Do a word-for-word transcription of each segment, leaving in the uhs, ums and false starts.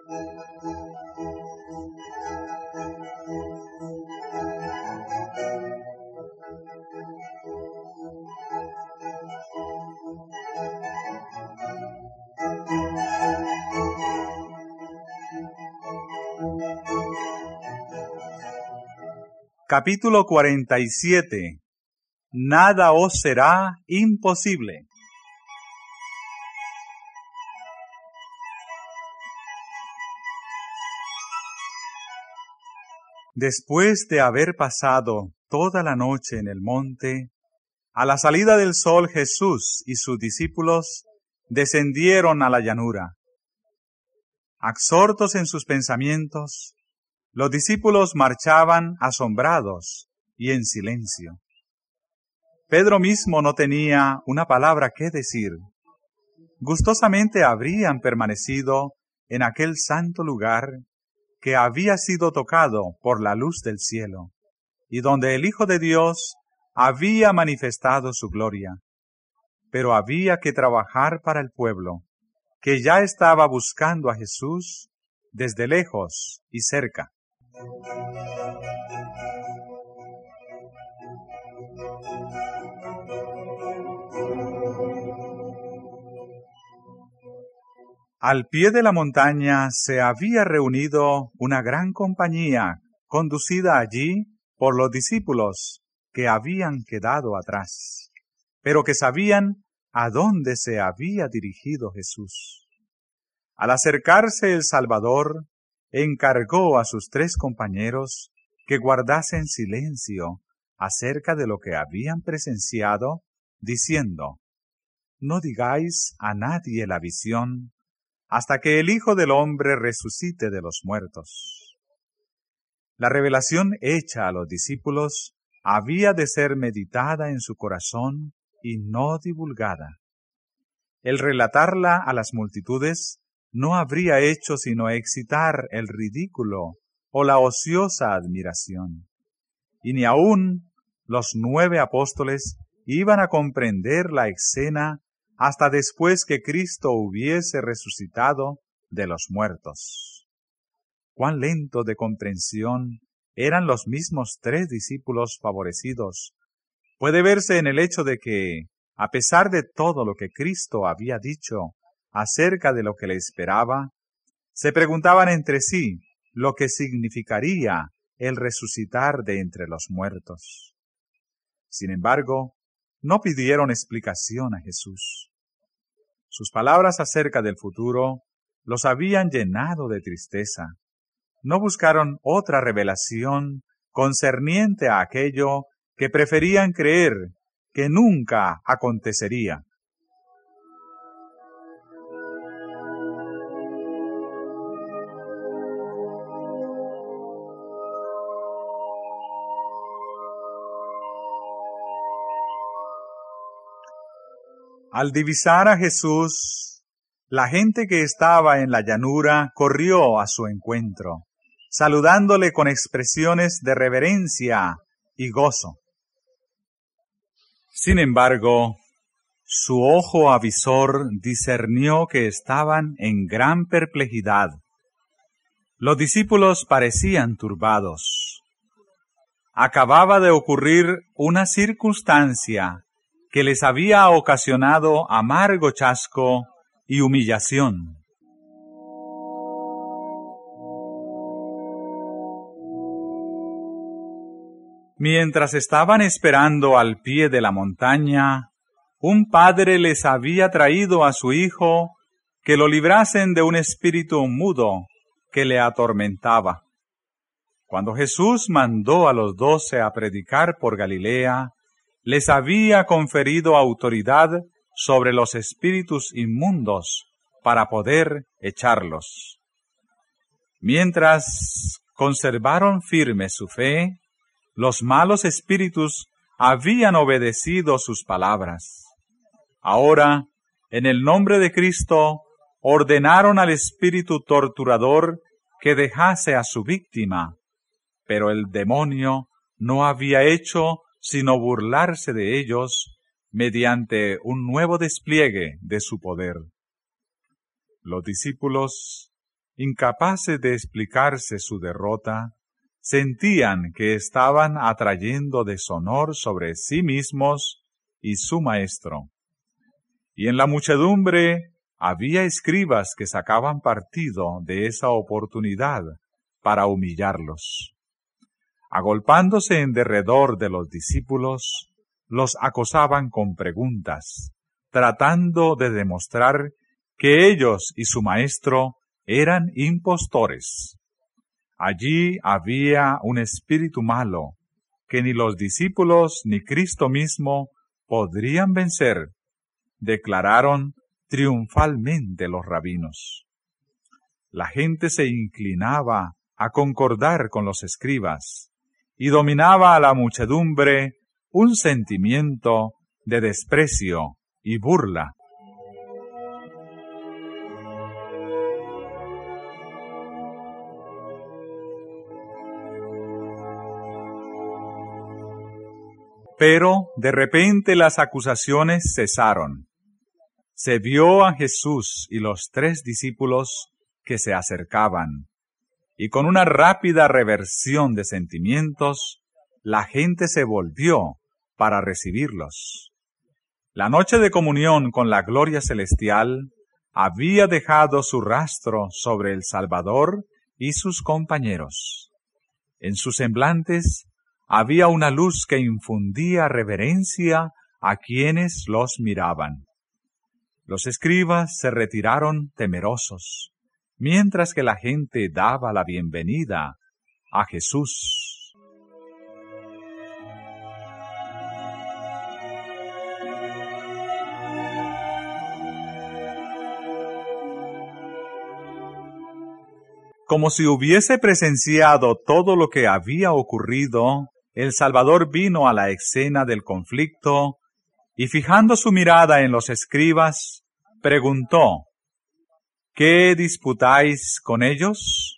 Capítulo cuarenta y siete. Nada os será imposible. Después de haber pasado toda la noche en el monte, a la salida del sol Jesús y sus discípulos descendieron a la llanura. Absortos en sus pensamientos, los discípulos marchaban asombrados y en silencio. Pedro mismo no tenía una palabra que decir. Gustosamente habrían permanecido en aquel santo lugar que había sido tocado por la luz del cielo, y donde el Hijo de Dios había manifestado su gloria. Pero había que trabajar para el pueblo, que ya estaba buscando a Jesús desde lejos y cerca. Al pie de la montaña se había reunido una gran compañía, conducida allí por los discípulos que habían quedado atrás, pero que sabían a dónde se había dirigido Jesús. Al acercarse el Salvador, encargó a sus tres compañeros que guardasen silencio acerca de lo que habían presenciado, diciendo: «No digáis a nadie la visión, hasta que el Hijo del Hombre resucite de los muertos». La revelación hecha a los discípulos había de ser meditada en su corazón y no divulgada. El relatarla a las multitudes no habría hecho sino excitar el ridículo o la ociosa admiración. Y ni aun los nueve apóstoles iban a comprender la escena hasta después que Cristo hubiese resucitado de los muertos. Cuán lento de comprensión eran los mismos tres discípulos favorecidos puede verse en el hecho de que, a pesar de todo lo que Cristo había dicho acerca de lo que le esperaba, se preguntaban entre sí lo que significaría el resucitar de entre los muertos. Sin embargo, no pidieron explicación a Jesús. Sus palabras acerca del futuro los habían llenado de tristeza. No buscaron otra revelación concerniente a aquello que preferían creer que nunca acontecería. Al divisar a Jesús, la gente que estaba en la llanura corrió a su encuentro, saludándole con expresiones de reverencia y gozo. Sin embargo, su ojo avisor discernió que estaban en gran perplejidad. Los discípulos parecían turbados. Acababa de ocurrir una circunstancia que les había ocasionado amargo chasco y humillación. Mientras estaban esperando al pie de la montaña, un padre les había traído a su hijo que lo librasen de un espíritu mudo que le atormentaba. Cuando Jesús mandó a los doce a predicar por Galilea, les había conferido autoridad sobre los espíritus inmundos para poder echarlos. Mientras conservaron firme su fe, los malos espíritus habían obedecido sus palabras. Ahora, en el nombre de Cristo, ordenaron al espíritu torturador que dejase a su víctima, pero el demonio no había hecho sino burlarse de ellos mediante un nuevo despliegue de su poder. Los discípulos, incapaces de explicarse su derrota, sentían que estaban atrayendo deshonor sobre sí mismos y su maestro. Y en la muchedumbre había escribas que sacaban partido de esa oportunidad para humillarlos. Agolpándose en derredor de los discípulos, los acosaban con preguntas, tratando de demostrar que ellos y su maestro eran impostores. Allí había un espíritu malo que ni los discípulos ni Cristo mismo podrían vencer, declararon triunfalmente los rabinos. La gente se inclinaba a concordar con los escribas y dominaba a la muchedumbre un sentimiento de desprecio y burla. Pero de repente las acusaciones cesaron. Se vio a Jesús y los tres discípulos que se acercaban, y con una rápida reversión de sentimientos, la gente se volvió para recibirlos. La noche de comunión con la gloria celestial había dejado su rastro sobre el Salvador y sus compañeros. En sus semblantes había una luz que infundía reverencia a quienes los miraban. Los escribas se retiraron temerosos, mientras que la gente daba la bienvenida a Jesús. Como si hubiese presenciado todo lo que había ocurrido, el Salvador vino a la escena del conflicto y, fijando su mirada en los escribas, preguntó: ¿Qué disputáis con ellos?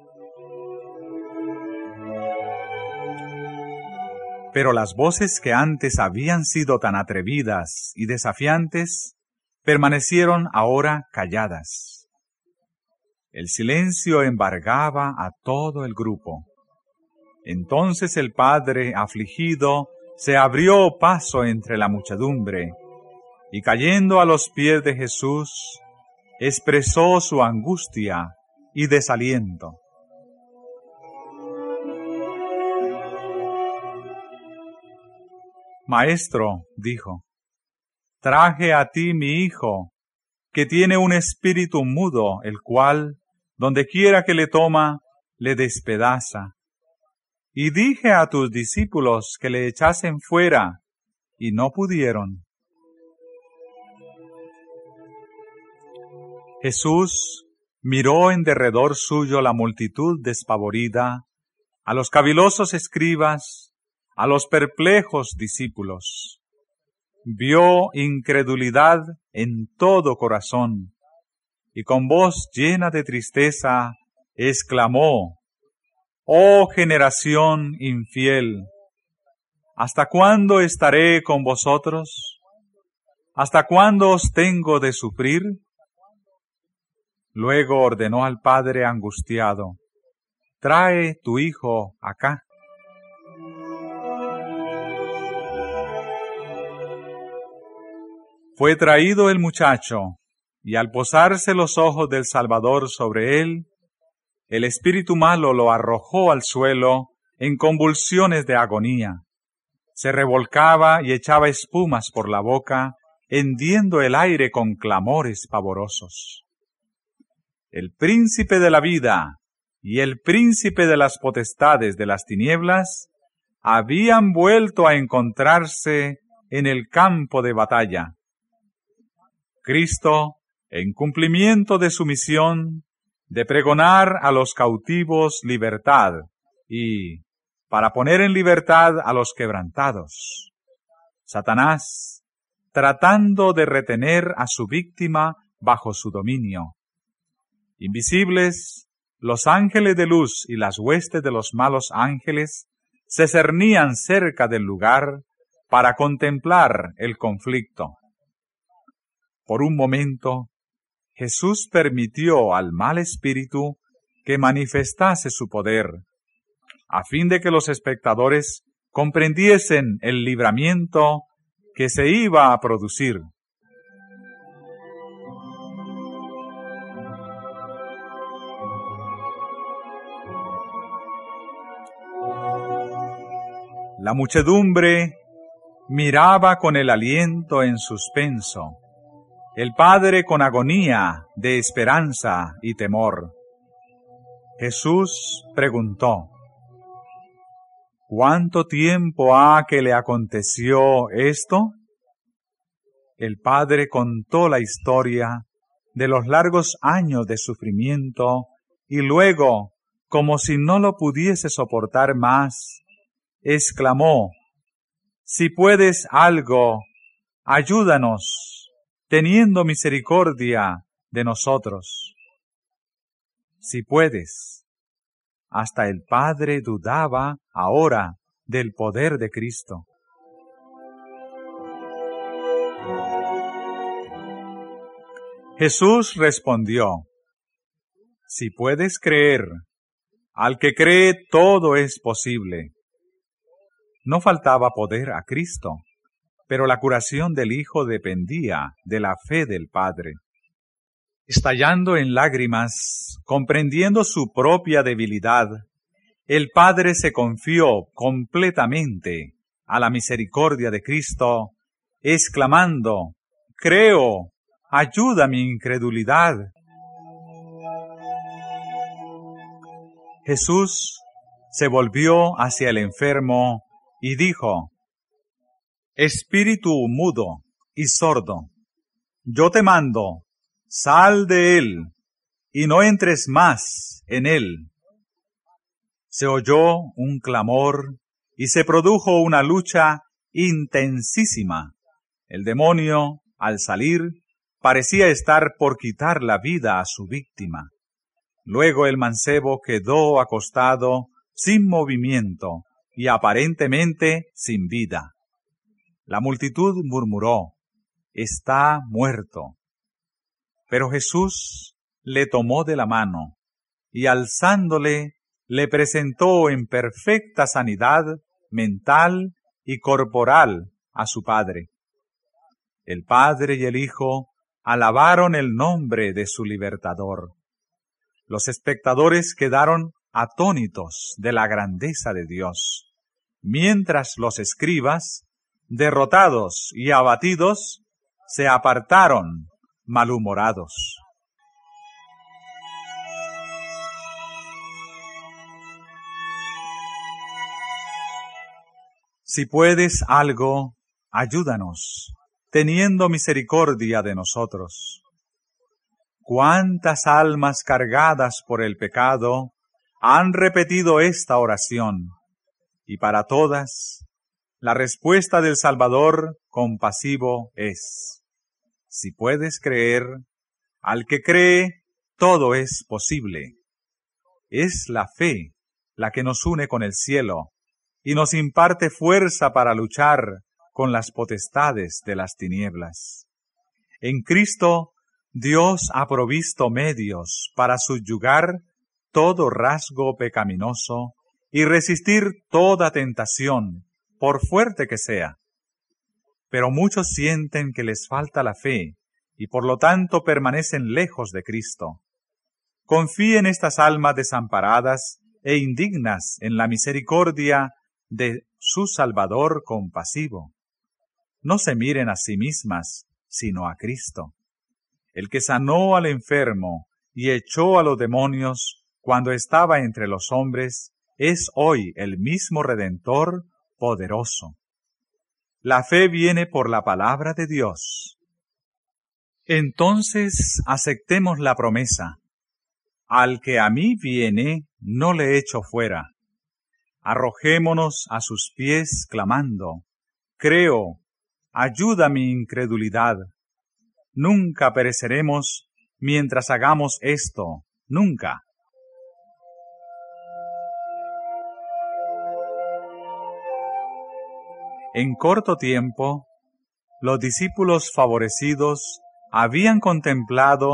Pero las voces que antes habían sido tan atrevidas y desafiantes permanecieron ahora calladas. El silencio embargaba a todo el grupo. Entonces el padre, afligido, se abrió paso entre la muchedumbre y, cayendo a los pies de Jesús, expresó su angustia y desaliento. Maestro, dijo, traje a ti mi hijo, que tiene un espíritu mudo, el cual, donde quiera que le toma, le despedaza. Y dije a tus discípulos que le echasen fuera, y no pudieron. Jesús miró en derredor suyo la multitud despavorida, a los cavilosos escribas, a los perplejos discípulos. Vio incredulidad en todo corazón, y con voz llena de tristeza exclamó: «Oh generación infiel, ¿hasta cuándo estaré con vosotros? ¿Hasta cuándo os tengo de sufrir?» Luego ordenó al padre angustiado: «Trae tu hijo acá». Fue traído el muchacho, y al posarse los ojos del Salvador sobre él, el espíritu malo lo arrojó al suelo en convulsiones de agonía. Se revolcaba y echaba espumas por la boca, hendiendo el aire con clamores pavorosos. El príncipe de la vida y el príncipe de las potestades de las tinieblas habían vuelto a encontrarse en el campo de batalla. Cristo, en cumplimiento de su misión de pregonar a los cautivos libertad y para poner en libertad a los quebrantados, Satanás, tratando de retener a su víctima bajo su dominio. Invisibles, los ángeles de luz y las huestes de los malos ángeles se cernían cerca del lugar para contemplar el conflicto. Por un momento, Jesús permitió al mal espíritu que manifestase su poder, a fin de que los espectadores comprendiesen el libramiento que se iba a producir. La muchedumbre miraba con el aliento en suspenso, el Padre con agonía de esperanza y temor. Jesús preguntó: ¿Cuánto tiempo ha que le aconteció esto? El Padre contó la historia de los largos años de sufrimiento y luego, como si no lo pudiese soportar más, exclamó: «Si puedes algo, ayúdanos, teniendo misericordia de nosotros». Si puedes. Hasta el Padre dudaba ahora del poder de Cristo. Jesús respondió: «Si puedes creer, al que cree todo es posible». No faltaba poder a Cristo, pero la curación del Hijo dependía de la fe del Padre. Estallando en lágrimas, comprendiendo su propia debilidad, el Padre se confió completamente a la misericordia de Cristo, exclamando: «Creo, ayuda mi incredulidad». Jesús se volvió hacia el enfermo y dijo: «Espíritu mudo y sordo, yo te mando, sal de él, y no entres más en él». Se oyó un clamor y se produjo una lucha intensísima. El demonio, al salir, parecía estar por quitar la vida a su víctima. Luego el mancebo quedó acostado, sin movimiento y aparentemente sin vida. La multitud murmuró: «Está muerto». Pero Jesús le tomó de la mano y alzándole le presentó en perfecta sanidad mental y corporal a su Padre. El Padre y el Hijo alabaron el nombre de su libertador. Los espectadores quedaron atónitos de la grandeza de Dios, mientras los escribas, derrotados y abatidos, se apartaron malhumorados. Si puedes algo, ayúdanos, teniendo misericordia de nosotros. ¿Cuántas almas cargadas por el pecado han repetido esta oración? Y para todas, la respuesta del Salvador compasivo es: si puedes creer, al que cree, todo es posible. Es la fe la que nos une con el cielo y nos imparte fuerza para luchar con las potestades de las tinieblas. En Cristo, Dios ha provisto medios para subyugar todo rasgo pecaminoso y resistir toda tentación, por fuerte que sea. Pero muchos sienten que les falta la fe y por lo tanto permanecen lejos de Cristo. Confíen estas almas desamparadas e indignas en la misericordia de su Salvador compasivo. No se miren a sí mismas, sino a Cristo, el que sanó al enfermo y echó a los demonios cuando estaba entre los hombres, es hoy el mismo Redentor poderoso. La fe viene por la palabra de Dios. Entonces aceptemos la promesa: al que a mí viene, no le echo fuera. Arrojémonos a sus pies clamando: creo, ayuda mi incredulidad. Nunca pereceremos mientras hagamos esto, nunca. En corto tiempo, los discípulos favorecidos habían contemplado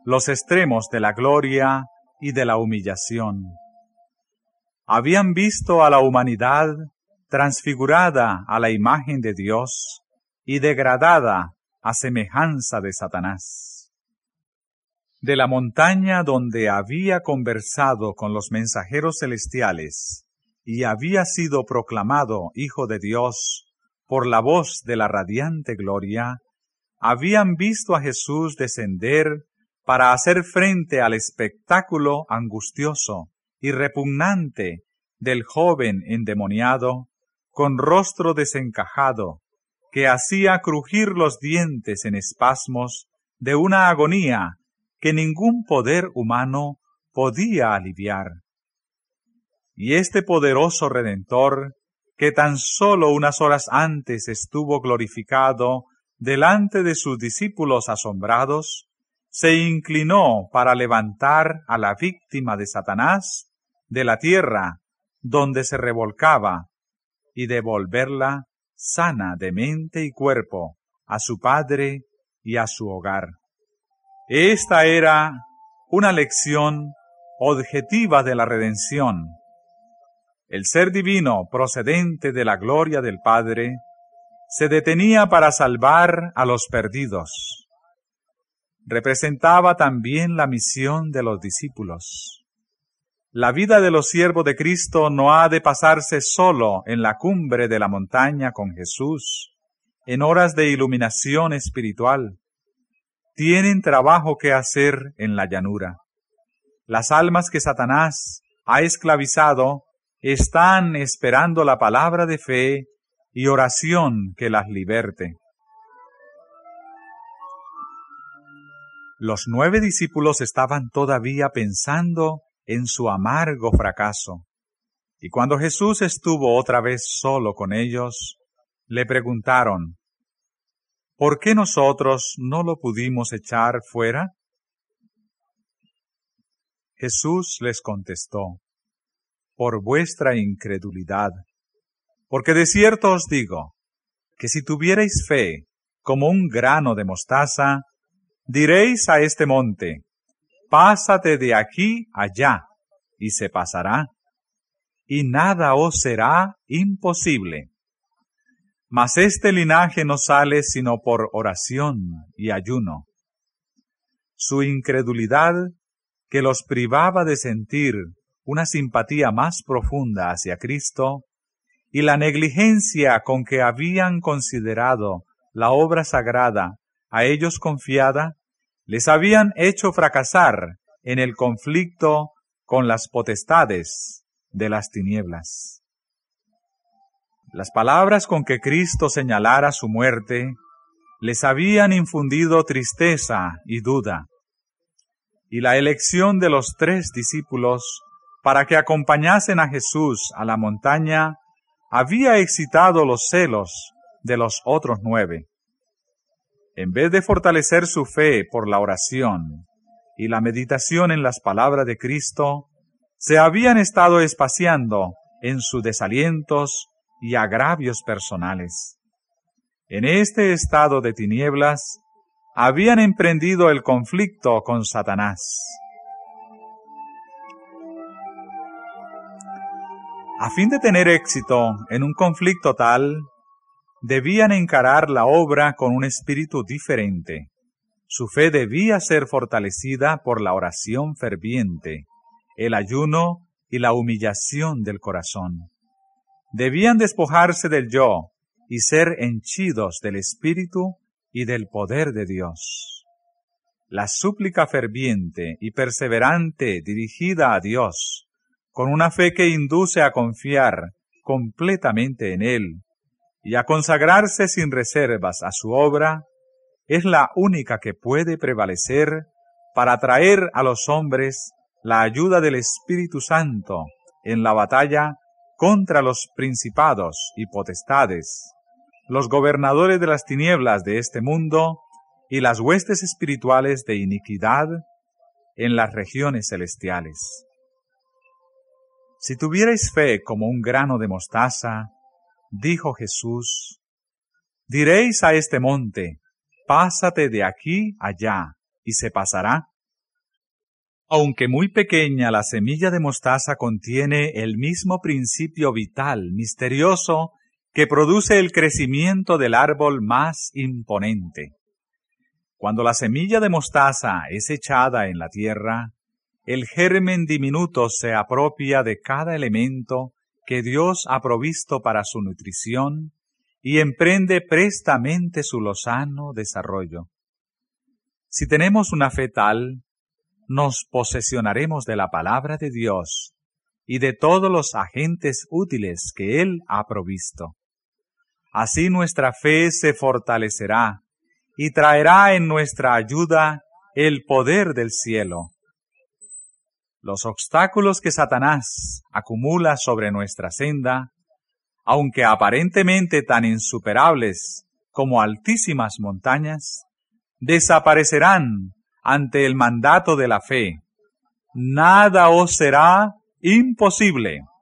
los extremos de la gloria y de la humillación. Habían visto a la humanidad transfigurada a la imagen de Dios y degradada a semejanza de Satanás. De la montaña donde había conversado con los mensajeros celestiales y había sido proclamado Hijo de Dios por la voz de la radiante gloria, habían visto a Jesús descender para hacer frente al espectáculo angustioso y repugnante del joven endemoniado, con rostro desencajado, que hacía crujir los dientes en espasmos de una agonía que ningún poder humano podía aliviar. Y este poderoso Redentor, que tan solo unas horas antes estuvo glorificado delante de sus discípulos asombrados, se inclinó para levantar a la víctima de Satanás de la tierra donde se revolcaba y devolverla sana de mente y cuerpo a su Padre y a su hogar. Esta era una lección objetiva de la redención. El ser divino procedente de la gloria del Padre se detenía para salvar a los perdidos. Representaba también la misión de los discípulos. La vida de los siervos de Cristo no ha de pasarse solo en la cumbre de la montaña con Jesús, en horas de iluminación espiritual. Tienen trabajo que hacer en la llanura. Las almas que Satanás ha esclavizado están esperando la palabra de fe y oración que las liberte. Los nueve discípulos estaban todavía pensando en su amargo fracaso, y cuando Jesús estuvo otra vez solo con ellos, le preguntaron, ¿por qué nosotros no lo pudimos echar fuera? Jesús les contestó, por vuestra incredulidad, porque de cierto os digo, que si tuvierais fe como un grano de mostaza, diréis a este monte, pásate de aquí allá, y se pasará, y nada os será imposible. Mas este linaje no sale sino por oración y ayuno. Su incredulidad, que los privaba de sentir una simpatía más profunda hacia Cristo, y la negligencia con que habían considerado la obra sagrada a ellos confiada, les habían hecho fracasar en el conflicto con las potestades de las tinieblas. Las palabras con que Cristo señalara su muerte les habían infundido tristeza y duda, y la elección de los tres discípulos para que acompañasen a Jesús a la montaña había excitado los celos de los otros nueve. En vez de fortalecer su fe por la oración y la meditación en las palabras de Cristo, se habían estado espaciando en sus desalientos y agravios personales. En este estado de tinieblas, habían emprendido el conflicto con Satanás. A fin de tener éxito en un conflicto tal, debían encarar la obra con un espíritu diferente. Su fe debía ser fortalecida por la oración ferviente, el ayuno y la humillación del corazón. Debían despojarse del yo y ser henchidos del Espíritu y del poder de Dios. La súplica ferviente y perseverante dirigida a Dios, con una fe que induce a confiar completamente en Él y a consagrarse sin reservas a su obra, es la única que puede prevalecer para atraer a los hombres la ayuda del Espíritu Santo en la batalla contra los principados y potestades, los gobernadores de las tinieblas de este mundo y las huestes espirituales de iniquidad en las regiones celestiales. Si tuvierais fe como un grano de mostaza, dijo Jesús, diréis a este monte, pásate de aquí allá, y se pasará, Aunque muy pequeña, la semilla de mostaza contiene el mismo principio vital, misterioso, que produce el crecimiento del árbol más imponente. Cuando la semilla de mostaza es echada en la tierra, el germen diminuto se apropia de cada elemento que Dios ha provisto para su nutrición y emprende prestamente su lozano desarrollo. Si tenemos una fe tal, nos posesionaremos de la palabra de Dios y de todos los agentes útiles que Él ha provisto. Así nuestra fe se fortalecerá y traerá en nuestra ayuda el poder del cielo. Los obstáculos que Satanás acumula sobre nuestra senda, aunque aparentemente tan insuperables como altísimas montañas, desaparecerán ante el mandato de la fe. Nada os será imposible.